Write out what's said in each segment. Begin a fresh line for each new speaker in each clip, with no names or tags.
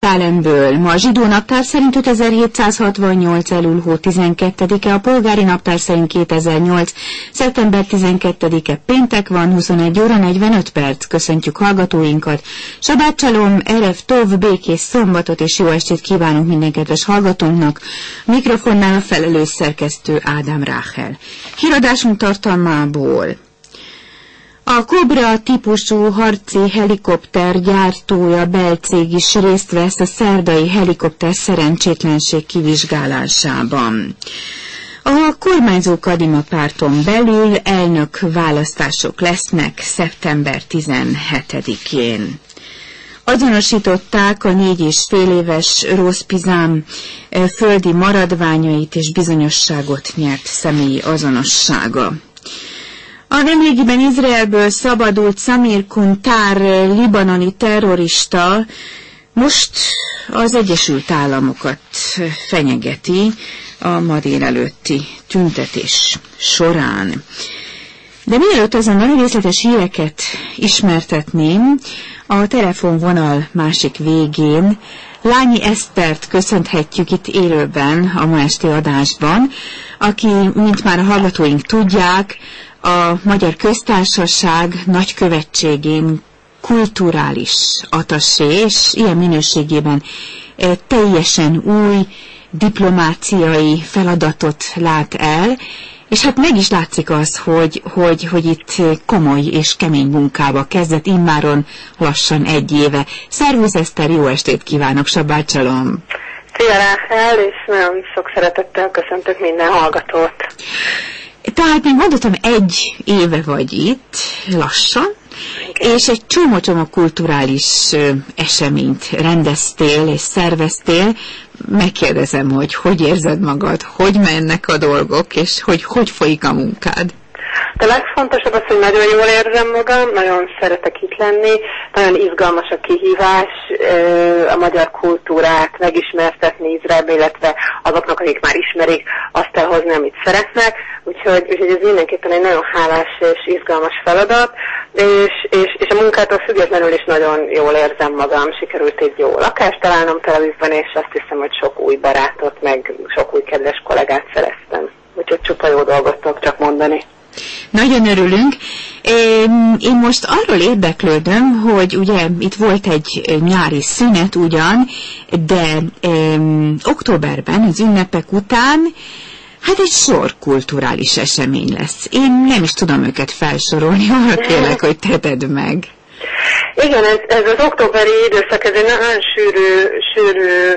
Jeruzsálemből. Ma a zsidó naptár szerint 5768. elul-hó 12-e, a polgári naptár szerint 2008. szeptember 12-e péntek van, 21 óra 45 perc. Köszöntjük hallgatóinkat. Sabát Csalom, Erev Tov, békés szombatot és jó estét kívánunk minden kedves hallgatónknak. Mikrofonnál a felelős szerkesztő Ádám Ráhel. Híradásunk tartalmából. A Cobra típusú harci helikopter gyártója belcég is részt vesz a szerdai helikopter szerencsétlenség kivizsgálásában. A kormányzó Kadima párton belül elnök választások lesznek szeptember 17-én. Azonosították a 4,5 éves Rose Pizam földi maradványait és bizonyosságot nyert személyi azonossága. A nemrégiben Izraelből szabadult Samir Kuntar libanoni terrorista most az Egyesült Államokat fenyegeti a ma délelőtti tüntetés során. De mielőtt azonnal részletes híreket ismertetném, a telefonvonal másik végén Lányi Esztert köszönhetjük itt élőben a ma esti adásban, aki, mint már a hallgatóink tudják, a Magyar Köztársaság nagykövetségén kulturális attaché, és ilyen minőségében teljesen új diplomáciai feladatot lát el, és hát meg is látszik az, hogy itt komoly és kemény munkába kezdett immáron lassan 1 éve. Szervusz Eszter, jó estét kívánok, Sabát Csalom!
Szia Ráhel, és nagyon sok szeretettel köszöntök minden hallgatót!
Tehát még mondhatom, 1 éve vagy itt, lassan, és egy csomó kulturális eseményt rendeztél és szerveztél. Megkérdezem, hogy érzed magad, hogy mennek a dolgok, és hogy folyik a munkád?
A legfontosabb az, hogy nagyon jól érzem magam, nagyon szeretek itt lenni, nagyon izgalmas a kihívás, a magyar kultúrát megismertetni Izraelbe, illetve azoknak, akik már ismerik, azt elhozni, amit szeretnek, úgyhogy ez mindenképpen egy nagyon hálás és izgalmas feladat, és a munkától függetlenül is nagyon jól érzem magam, sikerült egy jó lakást találnom Tel Avivban, és azt hiszem, hogy sok új barátot, meg sok új kedves kollégát szereztem, úgyhogy csupa jó dolgot tudok csak mondani.
Nagyon örülünk. Én most arról érdeklődöm, hogy ugye itt volt egy nyári szünet ugyan, de októberben, az ünnepek után, hát egy sor kulturális esemény lesz. Én nem is tudom őket felsorolni, arra kérlek, hogy tedd meg.
Igen, ez az októberi időszak, ez egy nagyon sűrű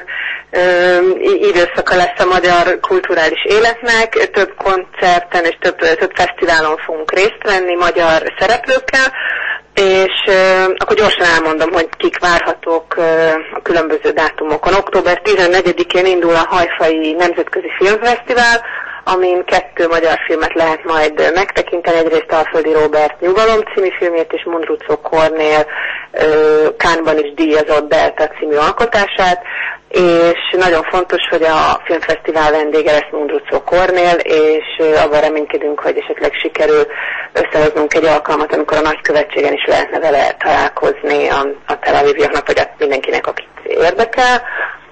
időszaka lesz a magyar kulturális életnek, több koncerten és több fesztiválon fogunk részt venni magyar szereplőkkel, és akkor gyorsan elmondom, hogy kik várhatók a különböző dátumokon. Október 14-én indul a Hajfai Nemzetközi Filmfesztivál, amin 2 magyar filmet lehet majd megtekinteni, egyrészt Alföldi Róbert Nyugalom című filmjét, és Mundruczó Kornél Cannes-ban is díjazott Delta című alkotását, és nagyon fontos, hogy a filmfesztivál vendége lesz Mundruczó Kornél, és abban reménykedünk, hogy esetleg sikerül összehoznunk egy alkalmat, amikor a nagykövetségen is lehetne vele találkozni a Tel Aviviaknak, vagy mindenkinek, akit érdekel.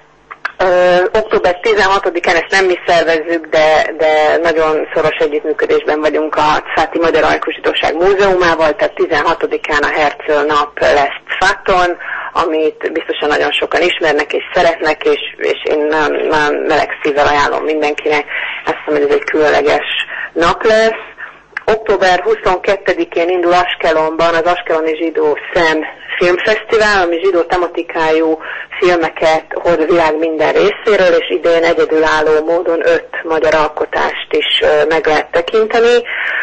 Október 16-án ezt nem mi szervezzük, de nagyon szoros együttműködésben vagyunk a Cfáti Magyar Alkotásosság Múzeumával, tehát 16-án a Herzl nap lesz Cfáton, amit biztosan nagyon sokan ismernek és szeretnek, és én nagyon meleg szívvel ajánlom mindenkinek. Azt hiszem, hogy ez egy különleges nap lesz. Október 22-én indul Askelonban az Askeloni Zsidó Szem Filmfesztivál, ami zsidó tematikájú filmeket hoz a világ minden részéről, és idén egyedülálló módon 5 magyar alkotást is meg lehet tekinteni.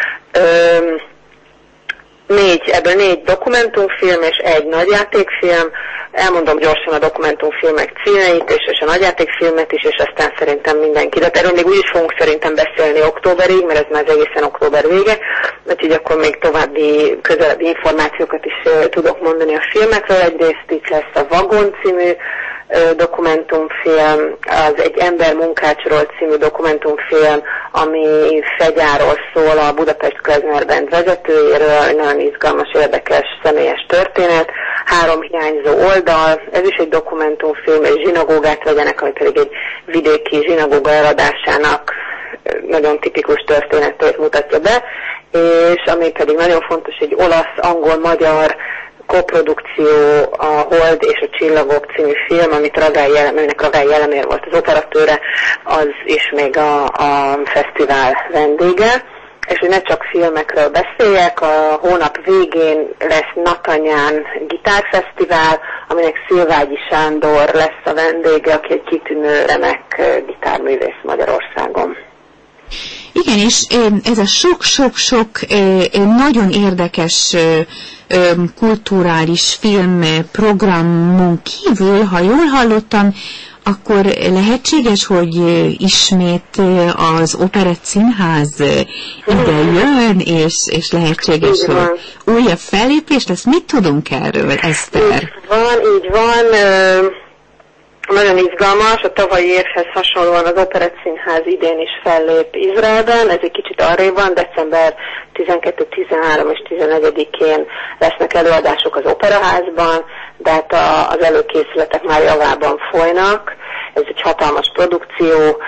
Ebből 4 dokumentumfilm és 1 nagyjátékfilm. Elmondom gyorsan a dokumentumfilmek címeit, és a nagyjátékfilmet is, és aztán szerintem mindenki. De erről még úgy is fogunk szerintem beszélni októberig, mert ez már az egészen október vége, úgyhogy akkor még további közelebbi információkat is tudok mondani a filmekről. Egyrészt itt lesz a Vagon című dokumentumfilm, az egy Ember munkácsról című dokumentumfilm, ami fegyáról szól, a Budapest Klezmer Band vezetőjéről, nagyon izgalmas, érdekes, személyes történet, 3 hiányzó oldal, ez is egy dokumentumfilm, egy zsinagógát vegyenek, ami pedig egy vidéki zsinagóga eladásának nagyon tipikus történetét mutatja be, és ami pedig nagyon fontos, egy olasz, angol, magyar koprodukció, a Hold és a Csillagok című film, aminek Ragály Jelemér volt az operatőre, az is még a fesztivál vendége. És hogy ne csak filmekről beszéljek, a hónap végén lesz Natanyán gitárfesztivál, aminek Szilvágyi Sándor lesz a vendége, aki egy kitűnő, remek gitárművész Magyarországon.
Igen, és ez a sok-sok-sok nagyon érdekes kulturális filmprogramon kívül, ha jól hallottam, akkor lehetséges, hogy ismét az Operett Színház ide jön, és lehetséges, hogy újabb fellépés lesz. Mit tudunk erről, Eszter?
Így van. Nagyon izgalmas, a tavalyi évhez hasonlóan az Operett Színház idén is fellép Izraelben, ez egy kicsit arrébb van, december 12, 13 és 14-én lesznek előadások az Operaházban, de hát az előkészületek már javában folynak, ez egy hatalmas produkció,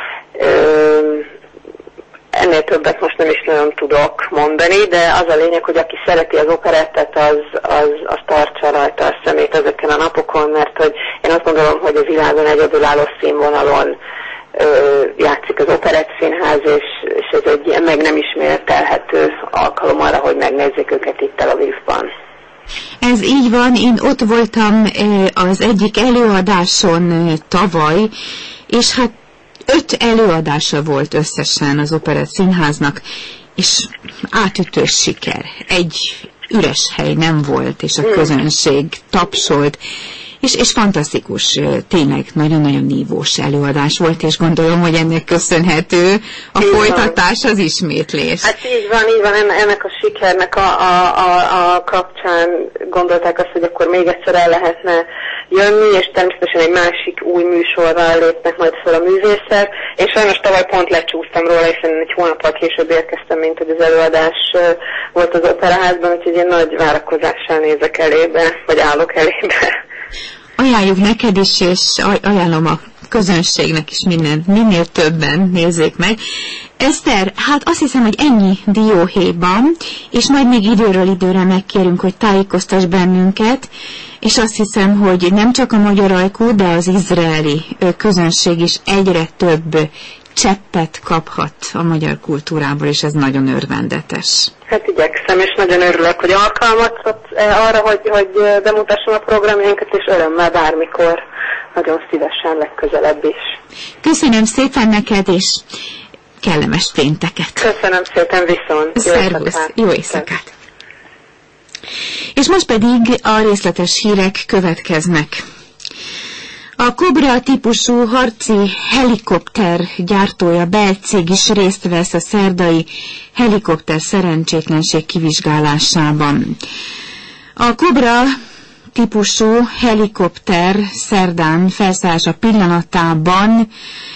ennél többet most nem is nagyon tudok mondani, de az a lényeg, hogy aki szereti az operettet, az tartsa rajta a szemét ezeken a napokon, mert hogy én azt gondolom, hogy a világon egyedülálló színvonalon játszik az Operett Színház, és ez egy ilyen meg nem ismételhető alkalom arra, hogy megnézzék őket itt Tel Avivban.
Ez így van, én ott voltam az egyik előadáson tavaly, és hát 5 előadása volt összesen az Operett Színháznak, és átütő siker. Egy üres hely nem volt, és a közönség tapsolt, és fantasztikus, tényleg nagyon-nagyon nívós előadás volt, és gondolom, hogy ennek köszönhető a folytatás, az ismétlés.
Hát így van, ennek a sikernek a kapcsán gondolták azt, hogy akkor még egyszer el lehetne jönni, és természetesen egy másik új műsorral lépnek majd fel a művészek, és sajnos tavaly pont lecsúsztam róla, hiszen egy hónappal később érkeztem, mint hogy az előadás volt az Operaházban, úgyhogy én nagy várakozással nézek elébe, vagy állok elébe.
Ajánljuk neked is, és ajánlom a közönségnek is minél többen nézzék meg. Eszter, hát azt hiszem, hogy ennyi dióhéjban, és majd még időről időre megkérünk, hogy tájékoztass bennünket, és azt hiszem, hogy nem csak a magyar ajkú, de az izraeli közönség is egyre több cseppet kaphat a magyar kultúrából, és ez nagyon örvendetes.
Hát igyekszem, és nagyon örülök, hogy alkalmat arra, hogy bemutassam a programjainkat, és örömmel bármikor, nagyon szívesen legközelebb is.
Köszönöm szépen neked, és kellemes pénteket.
Köszönöm szépen, viszont.
Szervusz, jó éjszakát. És most pedig a részletes hírek következnek. A Cobra típusú harci helikopter gyártója belcég is részt vesz a szerdai helikopter szerencsétlenség kivizsgálásában. A Cobra típusú helikopter szerdán felszállása pillanatában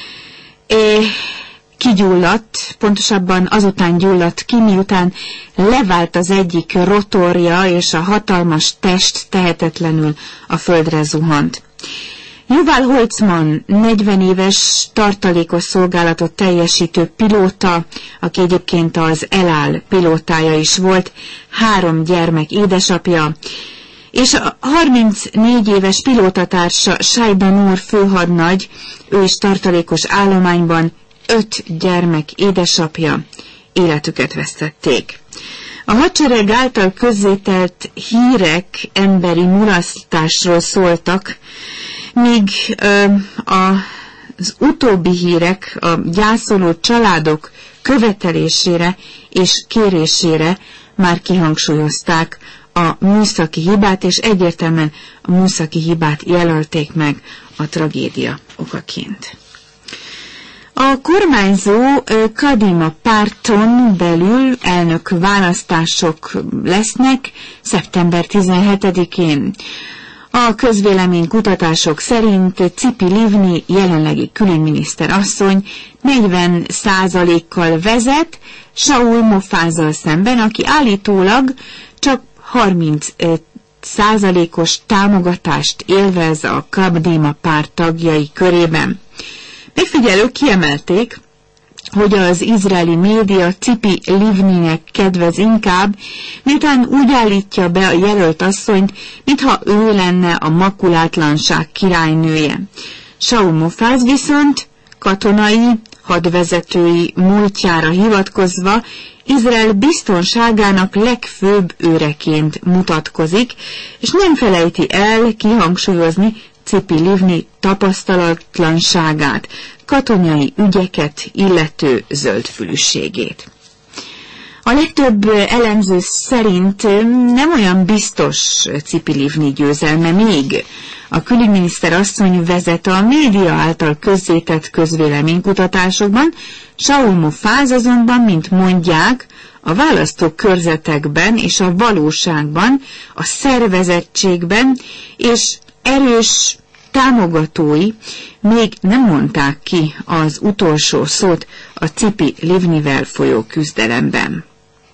kigyulladt, pontosabban azután gyulladt ki, miután levált az egyik rotorja, és a hatalmas test tehetetlenül a földre zuhant. Yuval Holtzman 40 éves tartalékos szolgálatot teljesítő pilóta, aki egyébként az El Al pilótája is volt, 3 gyermek édesapja, és a 34 éves pilótatársa Sajban úr főhadnagy, ő is tartalékos állományban, 5 gyermek édesapja, életüket vesztették. A hadsereg által közzételt hírek emberi mulasztásról szóltak, míg az utóbbi hírek a gyászoló családok követelésére és kérésére már kihangsúlyozták a műszaki hibát, és egyértelműen a műszaki hibát jelölték meg a tragédia okaként. A kormányzó Kadima párton belül elnök választások lesznek szeptember 17-én. A közvéleménykutatások szerint Tzipi Livni, jelenlegi külügyminiszter asszony 40%-kal vezet Saul Mofázzal szemben, aki állítólag csak 30%-os támogatást élvez a Kabdima párt tagjai körében. Megfigyelők kiemelték, hogy az izraeli média Tzipi Livninek kedvez inkább, miután úgy állítja be a jelölt asszonyt, mintha ő lenne a makulátlanság királynője. Saul Mofáz viszont katonai, hadvezetői múltjára hivatkozva Izrael biztonságának legfőbb őreként mutatkozik, és nem felejti el kihangsúlyozni Tzipi Livni tapasztalatlanságát, katonai ügyeket illető zöldfülűségét. A legtöbb elemző szerint nem olyan biztos Tzipi Livni győzelme, még a külügyminiszter asszony vezet a média által közzétett közvéleménykutatásokban, Saul Mofáz azonban, mint mondják, a választókörzetekben és a valóságban, a szervezettségben és erős támogatói még nem mondták ki az utolsó szót a Tzipi Livnivel folyó küzdelemben.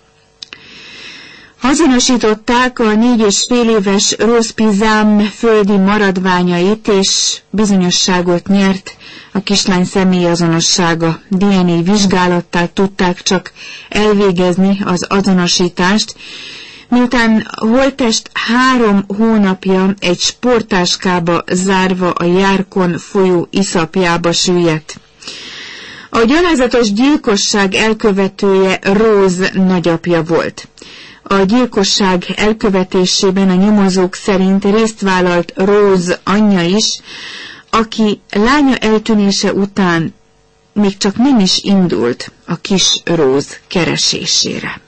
Azonosították a 4,5 éves Rose Pizam földi maradványait, és bizonyosságot nyert a kislány személyazonossága. DNA vizsgálattal tudták csak elvégezni az azonosítást, miután holttest 3 hónapja egy sporttáskába zárva a Járkon folyó iszapjába süllyedt. A gyalázatos gyilkosság elkövetője Rose nagyapja volt. A gyilkosság elkövetésében a nyomozók szerint részt vállalt Rose anyja is, aki lánya eltűnése után még csak nem is indult a kis Rose keresésére.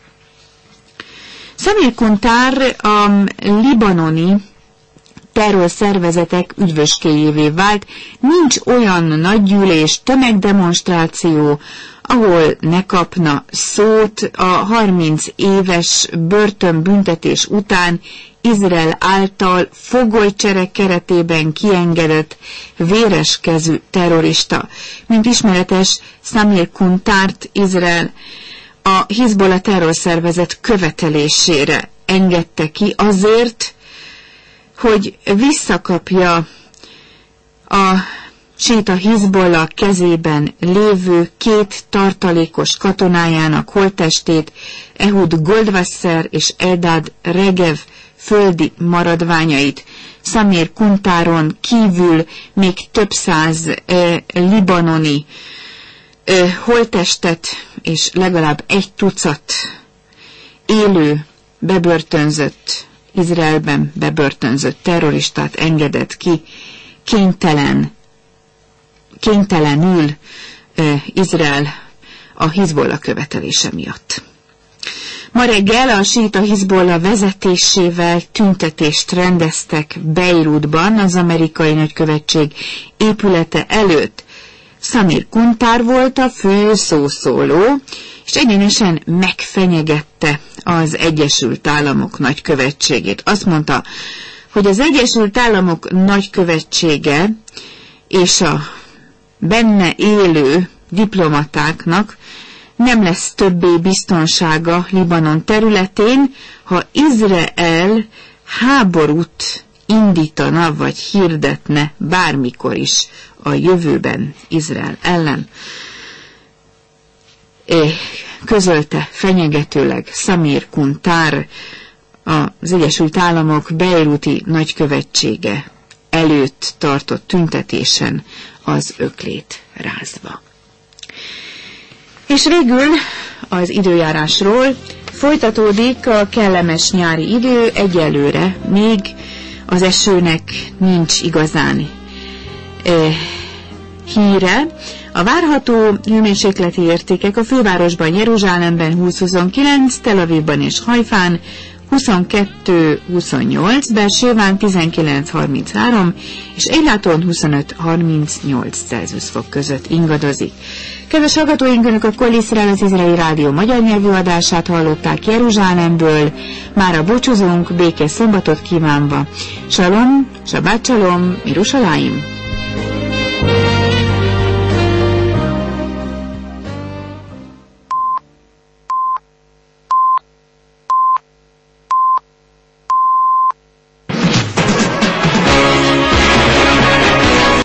Samir Kuntar a libanoni terrorszervezetek üdvöskéjévé vált, nincs olyan nagygyűlés, tömegdemonstráció, ahol ne kapna szót a 30 éves börtönbüntetés után Izrael által fogolycsere keretében kiengedett véreskezű terrorista. Mint ismeretes, Samir Kuntart Izrael a Hizbollah terrorszervezet követelésére engedte ki azért, hogy visszakapja a síta Hizbollah kezében lévő 2 tartalékos katonájának holttestét, Ehud Goldwasser és Eldad Regev földi maradványait. Samir Kuntáron kívül még több száz libanoni holttestet és legalább 1 tucat élő, bebörtönzött, Izraelben bebörtönzött terroristát engedett ki, kénytelenül Izrael a Hizbollah követelése miatt. Ma reggel a síita Hizbollah vezetésével tüntetést rendeztek Beirutban, az amerikai nagykövetség épülete előtt. Samir Kuntar volt a fő szószóló, és egyenesen megfenyegette az Egyesült Államok nagykövetségét. Azt mondta, hogy az Egyesült Államok nagykövetsége és a benne élő diplomatáknak nem lesz többé biztonsága Libanon területén, ha Izrael háborút indítana vagy hirdetne bármikor is a jövőben Izrael ellen. Közölte fenyegetőleg Samir Kuntar az Egyesült Államok beiruti nagykövetsége előtt tartott tüntetésen az öklét rázva. És végül az időjárásról folytatódik a kellemes nyári idő, egyelőre még az esőnek nincs igazán híre. A várható hőmérsékleti értékek a fővárosban, Jeruzsálemben 20-29, Tel Avivban és Hajfán 22-28, Belsőván 19-33, és Eiláton 25-38 Celsius fok között ingadozik. Kedves hallgatóink, Önök a Kol Iszrael, az Izraeli Rádió magyar nyelvű adását hallották Jeruzsálemből. Mára búcsúzunk, békés szombatot kívánva. Salom, Shabbat Shalom, Yerushalayim.